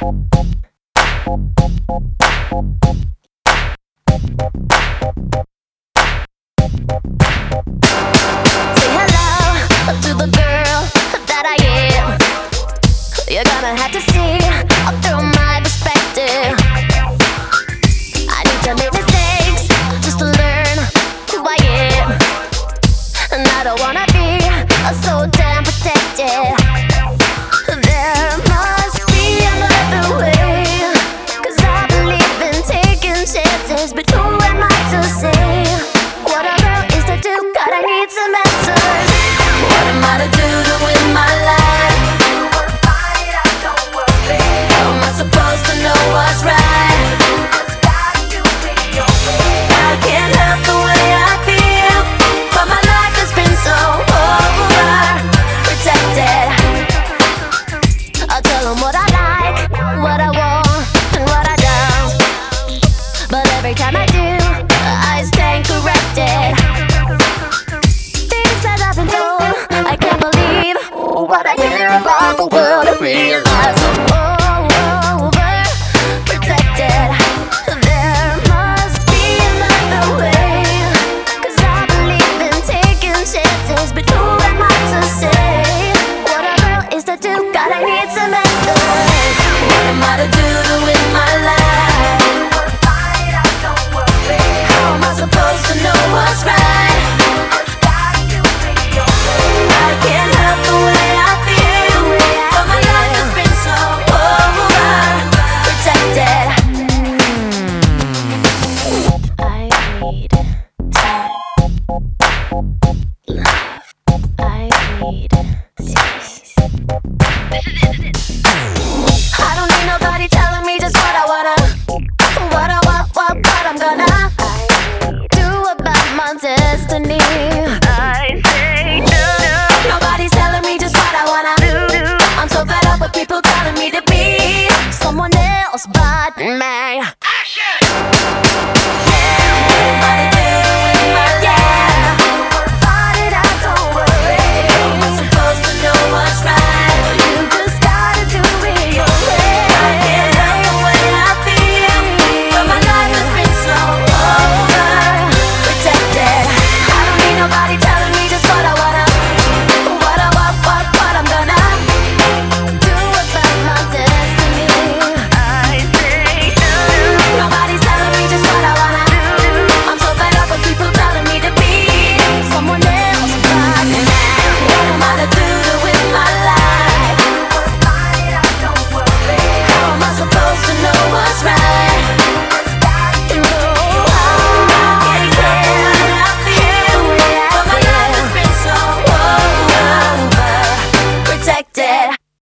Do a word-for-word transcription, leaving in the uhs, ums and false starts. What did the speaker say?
to the girl that I am. You're gonna have to see through my perspective. I need to make mistakes just to learn who I am, and I don't wanna be so damn protected. There must be another way, 'cause I believe in taking chances. But who am I to say what a girl is to do? God, I need some answers. What am I to do to win my life? How am I supposed to know what's right? I can't help the way I feel, but my life has been so overprotected. I'll tell them what I like, what I want, and what I don't. But every time I do, I stand corrected. Things that I've been told, I can't believe what I hear about the world and realize I'm overprotected. There must be another way, 'cause I believe in taking chances. But who am I to say what a girl is to do? God, I need some answers. What am I to do to win my life? How am I supposed to know what's right? I can't help the way I feel, but my life has been so overprotected. I need time, love. I need space. I don't need nobody telling me just what I wanna, what I want, what, what I'm gonna do about my destiny. I say no. Nobody's telling me just what I wanna do. I'm so fed up with people telling me to be someone else but me.